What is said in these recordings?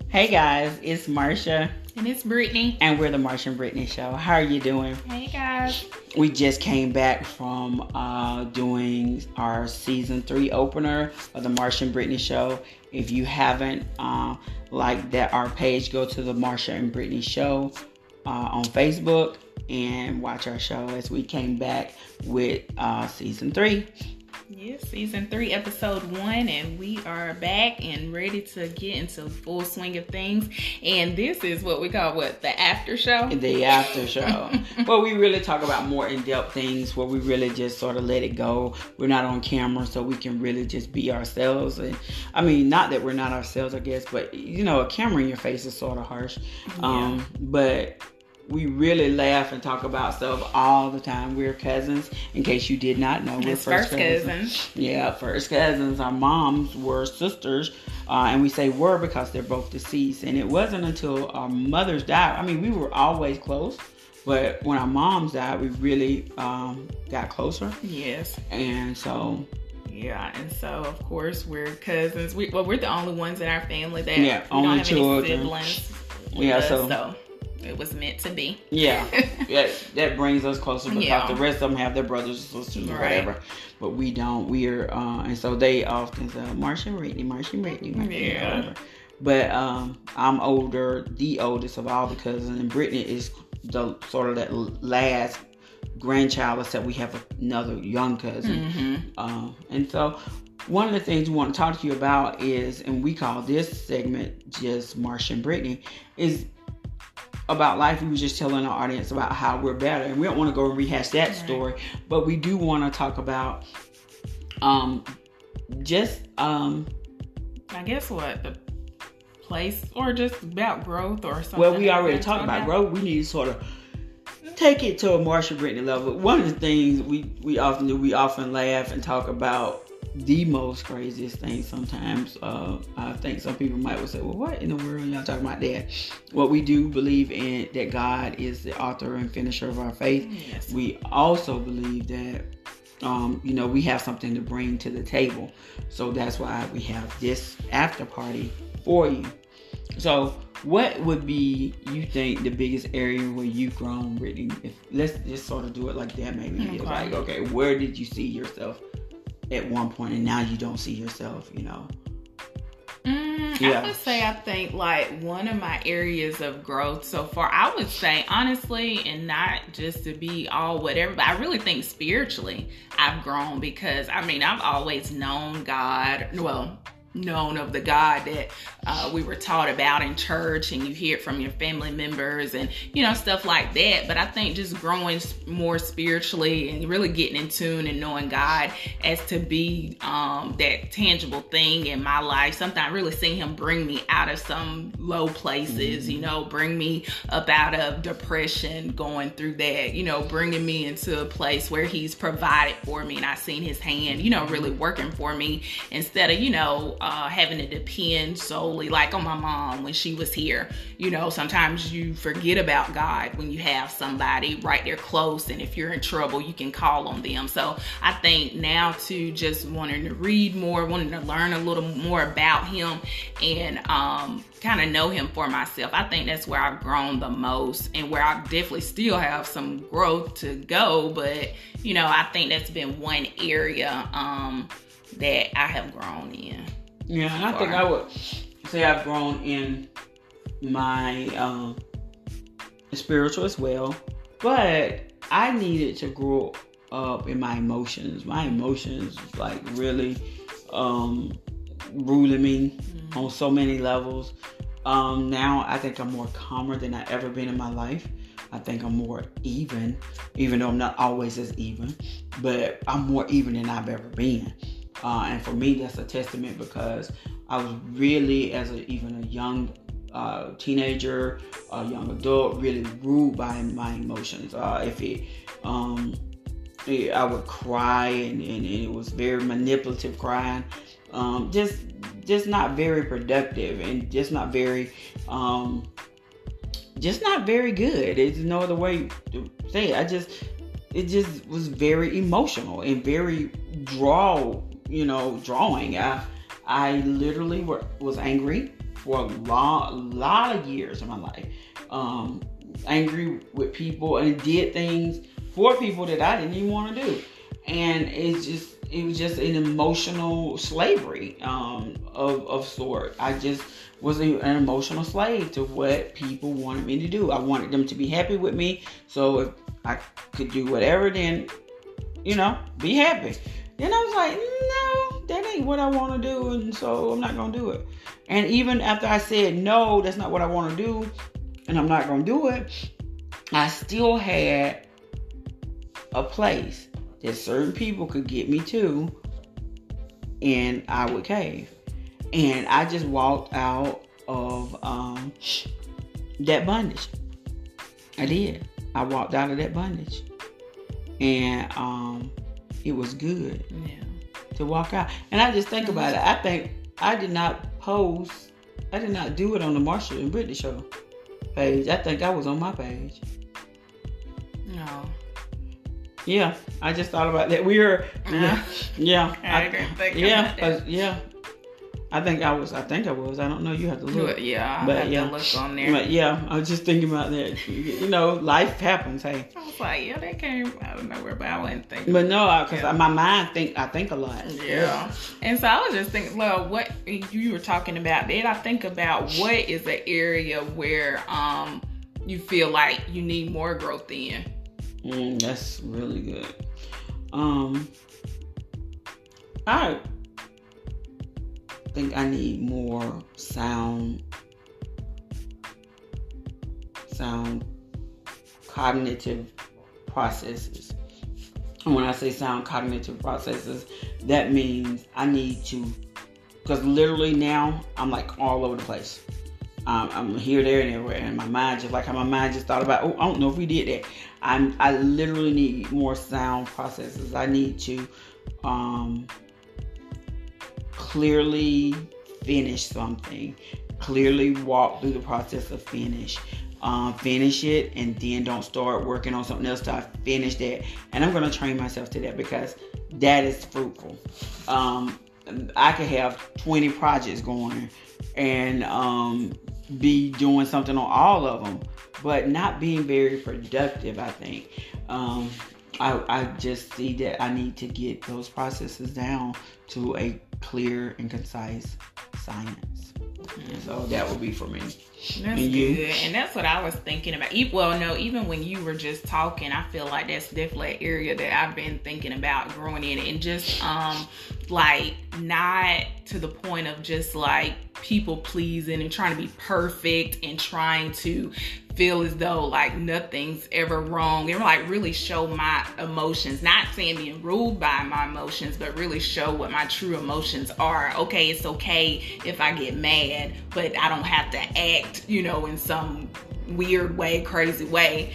Hey guys, it's Marsha. And it's Brittany. And we're the Marsha and Brittany Show. How are you doing? Hey guys. We just came back from doing our season 3 opener of the Marsha and Brittany Show. If you haven't liked that our page, go to the Marsha and Brittany Show on Facebook and watch our show as we came back with season 3. Yes, season 3, episode 1, and we are back and ready to get into full swing of things. And this is what we call the after show? The after show. Well, we really talk about more in-depth things where we really just sort of let it go. We're not on camera, so we can really just be ourselves. And I mean, not that we're not ourselves, I guess, but you know, a camera in your face is sort of harsh. Yeah. But we really laugh and talk about stuff all the time. We're cousins, in case you did not know. We're first cousins. Yeah, first cousins. Our moms were sisters, and we say were because they're both deceased. And it wasn't until our mothers died. I mean, we were always close, but when our moms died, we really got closer. Yes. And so... yeah, and so of course we're cousins. We're the only ones in our family that we only don't have children. Any siblings. Yeah, so it was meant to be. Yeah, that brings us closer because the rest of them have their brothers and sisters or whatever, but we don't. We're and so they often say Marsha and Brittany, Marsha and Brittany, whatever. But I'm older, the oldest of all the cousins, and Brittany is the sort of that last grandchild, except we have another young cousin. And so one of the things we want to talk to you about is, and we call this segment just Marsha and Brittany, is about life. We were just telling our audience about how we're better, and we don't want to go and rehash that story, but we do want to talk about I guess the place, or just about growth or something. Well, we already talked about growth. We need to sort of take it to a Marsha Brittany level. One of the things we often do, we often laugh and talk about the most craziest thing sometimes. I think some people might say, well, what in the world are y'all talking about that? What we do believe in, that God is the author and finisher of our faith. Yes. We also believe that we have something to bring to the table. So that's why we have this after party for you. So what would be, you think, the biggest area where you've grown, Brittany? Let's just sort of do it like that, maybe. Okay. Like, okay, where did you see yourself at one point and now you don't see yourself, I would say, I think one of my areas of growth so far, I would say honestly, and not just to be all whatever, but I really think spiritually I've grown, because I've always known God, known of the God that we were taught about in church, and you hear it from your family members and stuff like that. But I think just growing more spiritually and really getting in tune and knowing God as to be that tangible thing in my life, sometimes really seeing him bring me out of some low places, bring me up out of depression, going through that, bringing me into a place where he's provided for me, and I've seen his hand really working for me, instead of having to depend solely on my mom when she was here. Sometimes you forget about God when you have somebody right there close, and if you're in trouble, you can call on them. So I think now too, just wanting to read more, wanting to learn a little more about him, and kind of know him for myself. I think that's where I've grown the most, and where I definitely still have some growth to go. But I think that's been one area that I have grown in. Yeah, and I think I would say I've grown in my spiritual as well, but I needed to grow up in my emotions. My emotions really ruling me on so many levels. Now I think I'm more calmer than I've ever been in my life. I think I'm more even though I'm not always as even, but I'm more even than I've ever been. And for me, that's a testament, because I was really, even a young teenager, a young adult, really ruled by my emotions. I would cry, and it was very manipulative crying. Just not very productive, and just not very good. There's no other way to say it. It just was very emotional and very drawing. I literally was angry. for a lot of years in my life. Angry with people and did things for people that I didn't even want to do. And it was just an emotional slavery of sort. I just was an emotional slave to what people wanted me to do. I wanted them to be happy with me. So if I could do whatever, then, be happy. Then I was like, no, that ain't what I want to do. And so I'm not going to do it. And even after I said, no, that's not what I want to do, and I'm not going to do it, I still had a place that certain people could get me to, and I would cave. And I just walked out of that bondage. I did. I walked out of that bondage. And it was good to walk out. And I just think about it. I think I did not do it on the Marshall and Brittany show page. I think I was on my page. No. Yeah, I just thought about that. We were, yeah. I didn't think about that. Yeah. I think I was. I don't know. You have to look. Yeah, I have to look on there. But yeah, I was just thinking about that. Life happens. Hey. I was like, that came out of nowhere, but I wasn't thinking. But no, because my mind I think a lot. Yeah. And so I was just thinking, well, what you were talking about, then I think about what is the area where you feel like you need more growth in. That's really good. I think I need more sound cognitive processes. And when I say sound cognitive processes, that means I need to, because literally now I'm like all over the place. I'm here, there, and everywhere, and my mind just like how my mind just thought about, I don't know if we did that. I literally need more sound processes. I need to clearly finish something, clearly walk through the process of finish it, and then don't start working on something else till I finish that. And I'm going to train myself to that, because that is fruitful. I could have 20 projects going and be doing something on all of them, but not being very productive, I think. I just see that I need to get those processes down to a clear and concise science. So that would be for me. That's good. And that's what I was thinking about. Even when you were just talking, I feel like that's definitely an area that I've been thinking about growing in, and just like not to the point of just like people pleasing and trying to be perfect and trying to feel as though like nothing's ever wrong, and like really show my emotions. Not saying being ruled by my emotions, but really show what my true emotions are. Okay, it's okay if I get mad, but I don't have to act, in some weird way, crazy way.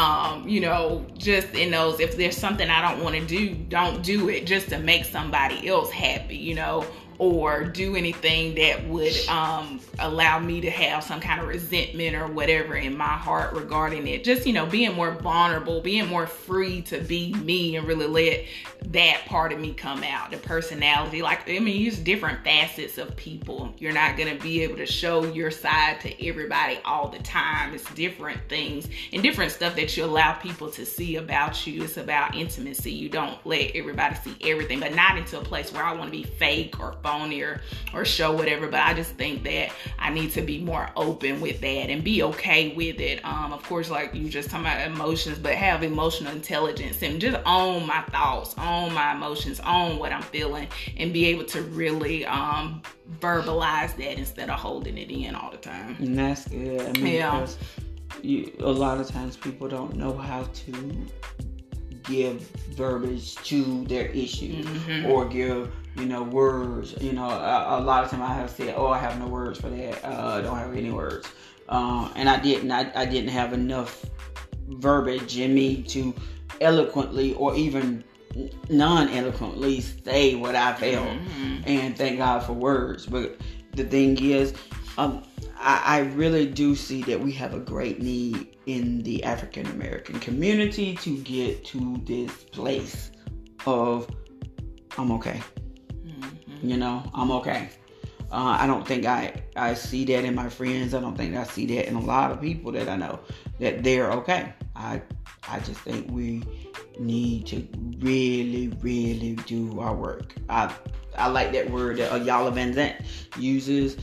Just in those, if there's something I don't want to do, don't do it just to make somebody else happy, or do anything that would allow me to have some kind of resentment or whatever in my heart regarding it. Just, being more vulnerable, being more free to be me and really let that part of me come out, the personality. Use different facets of people. You're not going to be able to show your side to everybody all the time. It's different things and different stuff that you allow people to see about you. It's about intimacy. You don't let everybody see everything, but not into a place where I want to be fake or phony or show whatever. But I just think that I need to be more open with that and be okay with it. Of course, like you just talking about emotions, but have emotional intelligence and just own my thoughts, own my emotions, own what I'm feeling, and be able to really verbalize that instead of holding it in all the time. And that's good. Because a lot of times people don't know how to give verbiage to their issues, or give words. A lot of times I have said, I have no words for that. I don't have any words. And I didn't have enough verbiage in me to eloquently or even non-eloquently say what I felt. And thank God for words. But the thing is, I really do see that we have a great need in the African American community to get to this place of I'm okay. I'm okay. I don't think I see that in my friends. I don't think I see that in a lot of people that I know, that they're okay. I just think we need to really, really do our work. I like that word that Ayala Van Zandt uses.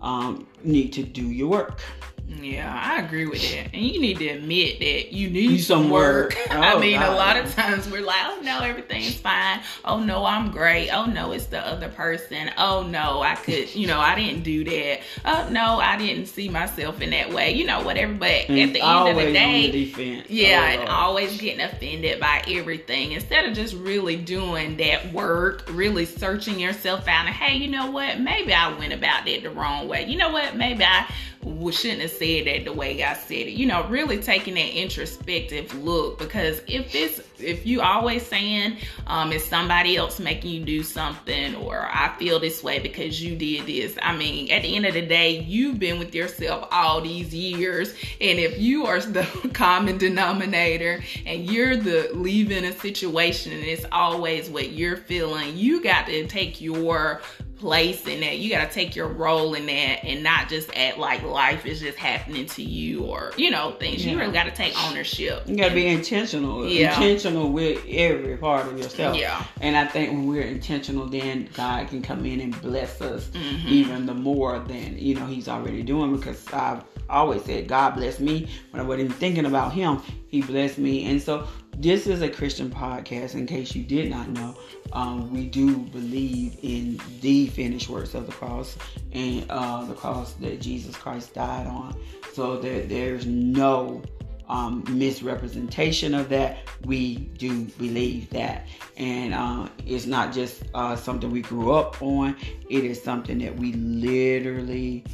Need to do your work. Yeah, I agree with that. And you need to admit that you need some work. Oh, I mean, God. A lot of times we're like, oh no, everything's fine. Oh no, I'm great. Oh no, it's the other person. Oh no, I could, I didn't do that. Oh no, I didn't see myself in that way. Whatever. But at the end of the day, and always getting offended by everything. Instead of just really doing that work, really searching yourself out and, hey, you know what? Maybe I went about that the wrong way. You know what? Maybe I shouldn't have said that the way I said it. Really taking that introspective look, because if you always saying it's somebody else making you do something, or I feel this way because you did this. I mean, at the end of the day, you've been with yourself all these years, and if you are the common denominator and you're the leaving a situation and it's always what you're feeling, you got to take your place in that. You got to take your role in that and not just act like life is just happening to you, or things. You really got to take ownership. You got to be intentional with every part of yourself. And I think when we're intentional, then God can come in and bless us even the more than He's already doing, because I've always said God blessed me when I wasn't even thinking about Him. He blessed me. And so this is a Christian podcast, in case you did not know. We do believe in the finished works of the cross, and the cross that Jesus Christ died on, so that there's no misrepresentation of that. We do believe that, and it's not just something we grew up on. It is something that we literally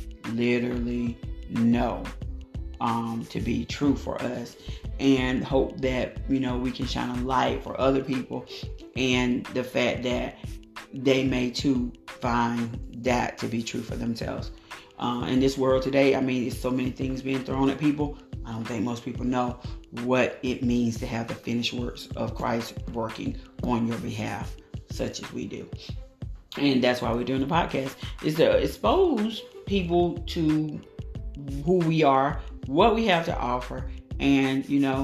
know to be true for us, and hope that we can shine a light for other people, and the fact that they may too find that to be true for themselves. In this world today, I mean, there's so many things being thrown at people. I don't think most people know what it means to have the finished works of Christ working on your behalf, such as we do. And that's why we're doing the podcast, is to expose people to who we are, what we have to offer, and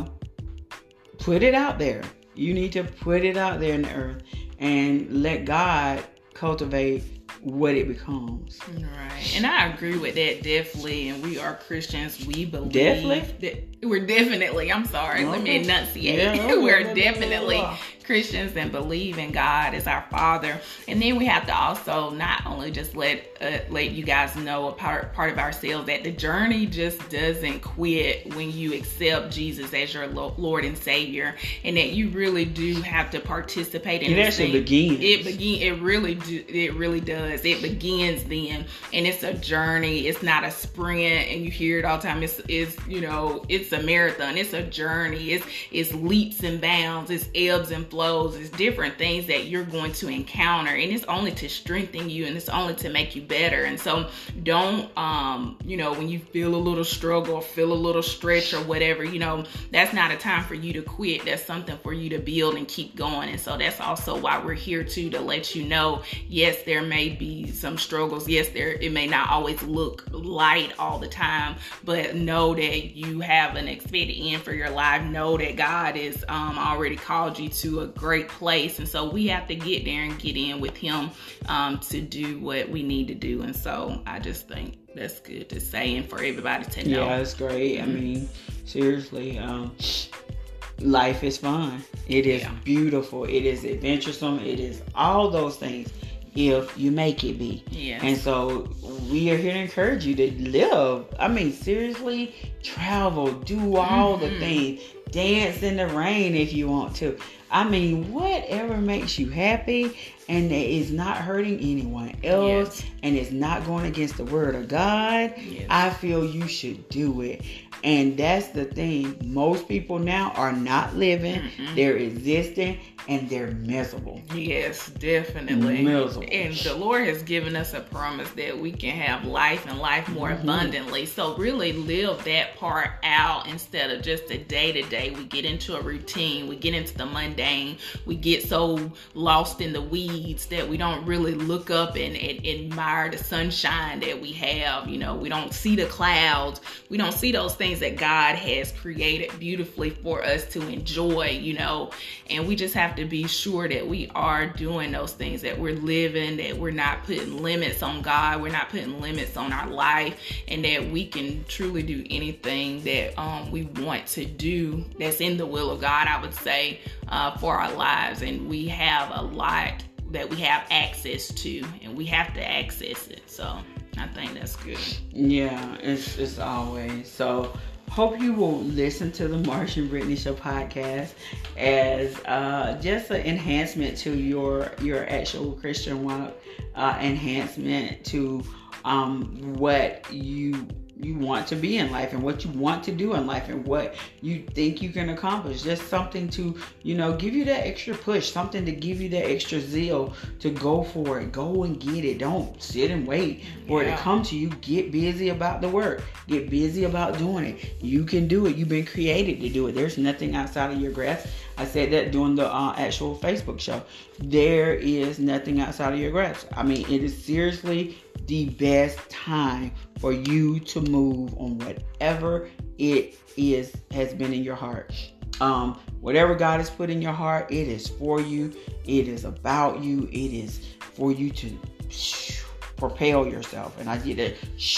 put it out there. You need to put it out there in the earth and let God cultivate what it becomes. Right. And I agree with that, definitely. And we are Christians. We believe that we're definitely, I'm sorry, let me enunciate. We're definitely Christians and believe in God as our Father. And then we have to also not only just let you guys know a part of ourselves, that the journey just doesn't quit when you accept Jesus as your Lord and Savior, and that you really do have to participate in it. Actually begins. It really does. It begins then, and it's a journey. It's not a sprint, and you hear it all the time. It's a marathon. It's a journey. It's leaps and bounds. It's ebbs and flows. It's different things that you're going to encounter, and it's only to strengthen you, and it's only to make you better. And so don't when you feel a little struggle or feel a little stretch or whatever, that's not a time for you to quit. That's something for you to build and keep going. And so that's also why we're here too, to let you know, yes, there may be some struggles. Yes, it may not always look light all the time, but know that you have an expected end for your life. Know that God has already called you to a great place. And so we have to get there and get in with Him to do what we need to do. And so I just think that's good to say and for everybody to know. Yeah, it's great. I mean, seriously, life is fun. It is beautiful. It is adventuresome. It is all those things if you make it be. Yes. And so we are here to encourage you to live. I mean, seriously, travel, do all the things. Dance in the rain if you want to. I mean, whatever makes you happy and that is not hurting anyone else and is not going against the word of God, I feel you should do it. And that's the thing. Most people now are not living. They're existing, and they're miserable. Yes, definitely. Miserable. And the Lord has given us a promise that we can have life and life more abundantly. So really live that part out instead of just the day-to-day day. We get into a routine. We get into the mundane. We get so lost in the weeds that we don't really look up and admire the sunshine that we have. You know, we don't see the clouds. We don't see those things that God has created beautifully for us to enjoy, you know. And we just have to be sure that we are doing those things, that we're living, that we're not putting limits on God. We're not putting limits on our life, and that we can truly do anything that we want to do that's in the will of God, I would say, for our lives. And we have a lot that we have access to, and we have to access it. So I think that's good. Yeah, it's always. So hope you will listen to the Marsha and Brittany Show podcast as just an enhancement to your actual Christian walk, enhancement to what you want to be in life and what you want to do in life and what you think you can accomplish. Just something to, you know, give you that extra push, something to give you that extra zeal to go for it. Go and get it. Don't sit and wait for it to come to you. Get busy about the work. Get busy about doing it. You can do it. You've been created to do it. There's nothing outside of your grasp. I said that during the actual Facebook show. There is nothing outside of your grasp. I mean, it is seriously the best time for you to move on whatever it has been in your heart. Whatever God has put in your heart, it is for you. It is about you. It is for you to propel yourself. And I did that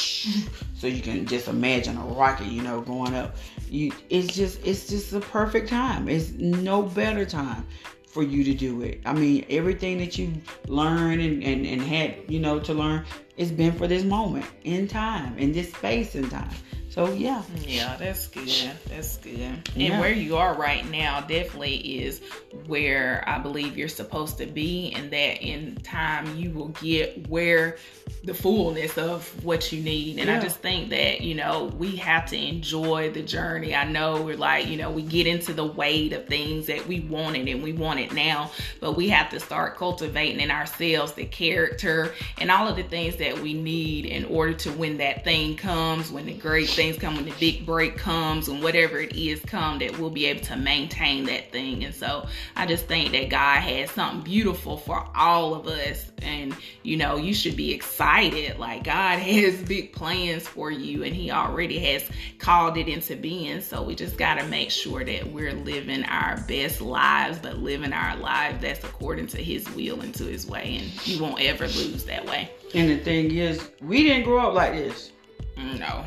so you can just imagine a rocket, you know, going up. It's just a perfect time. It's no better time for you to do it. I mean, everything that you learned and had, you know, to learn, it's been for this moment in time, in this space and time. So yeah, that's good. That's good. And where you are right now definitely is where I believe you're supposed to be, and that in time you will get where the fullness of what you need. And I just think that, you know, we have to enjoy the journey. I know we're like, you know, we get into the weight of things that we wanted and we want it now, but we have to start cultivating in ourselves the character and all of the things that we need in order to, when that thing comes, when the great things come, when the big break comes, and whatever it is come, that we'll be able to maintain that thing. And so I just think that God has something beautiful for all of us. And, you know, you should be excited. Like, God has big plans for you, and he already has called it into being. So we just got to make sure that we're living our best lives, but living our lives that's according to his will and to his way. And you won't ever lose that way. And the thing is, we didn't grow up like this. No.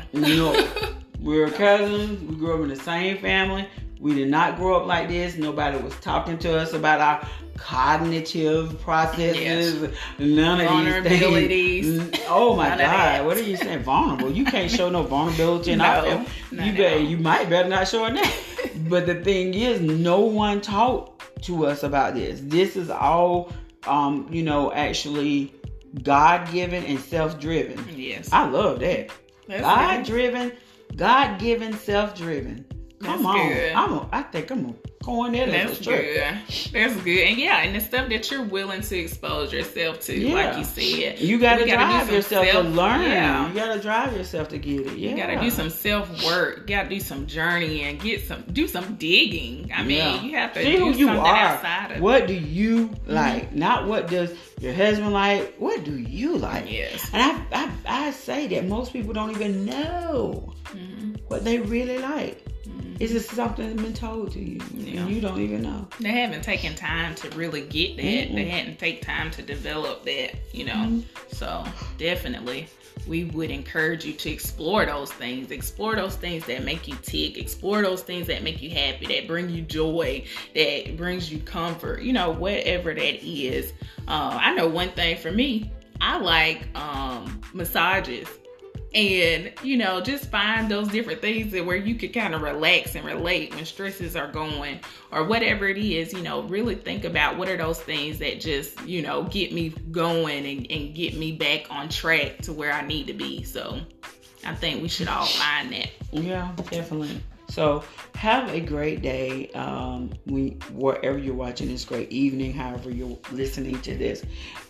We were cousins. We grew up in the same family. We did not grow up like this. Nobody was talking to us about our cognitive processes. None of these things. Oh my God. What are you saying? Vulnerable. You can't show no vulnerability in our family. You might better not show it now. But the thing is, no one talked to us about this. This is all, you know, actually God-given and self-driven. Yes. I love that. God-driven, God-given, self-driven. Come on. Good. I think I'm going there. That's good. That's good. And and the stuff that you're willing to expose yourself to, like you said. You got to drive yourself to learn. Yeah. You got to drive yourself to get it. Yeah. You got to do some self-work. You got to do some journeying. Do some digging. I mean, you have to do something outside of what do you like? Not what does your husband like. What do you like? Yes. And I say that most people don't even know what they really like. It's just something that's been told to you, and you don't even know. They haven't taken time to really get that. They hadn't taken time to develop that, you know. So definitely, we would encourage you to explore those things. Explore those things that make you tick. Explore those things that make you happy, that bring you joy, that brings you comfort. You know, whatever that is. I know one thing for me. I like massages. And, you know, just find those different things where you could kind of relax and relate when stresses are going or whatever it is. You know, really think about what are those things that just, you know, get me going and get me back on track to where I need to be. So I think we should all find that. Yeah, definitely. So have a great day. Wherever you're watching this, great evening, however you're listening to this.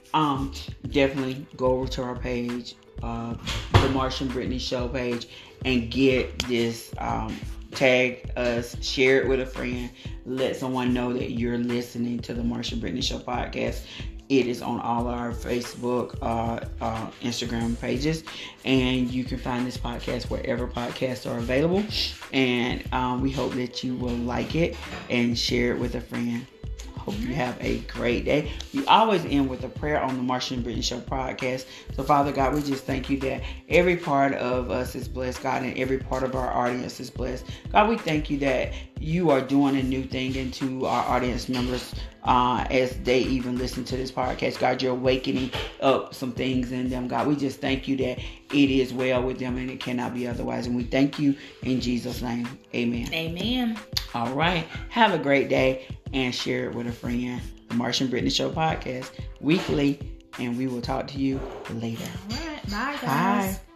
Definitely go over to our page, the Marsha and Brittany Show page, and get this tag us, share it with a friend, let someone know that you're listening to the Marsha Brittany Show podcast. It is on all our Facebook, Instagram pages, and you can find this podcast wherever podcasts are available. And we hope that you will like it and share it with a friend. Hope you have a great day. We always end with a prayer on the Marsha and Brittany Show podcast. So, Father God, we just thank you that every part of us is blessed, God, and every part of our audience is blessed. God, we thank you that you are doing a new thing into our audience members as they even listen to this podcast. God, you're awakening up some things in them. God, we just thank you that it is well with them and it cannot be otherwise. And we thank you in Jesus' name. Amen. Amen. All right. Have a great day and share it with a friend. The Marsha and Brittany Show podcast weekly, and we will talk to you later. All right. Bye, guys. Bye.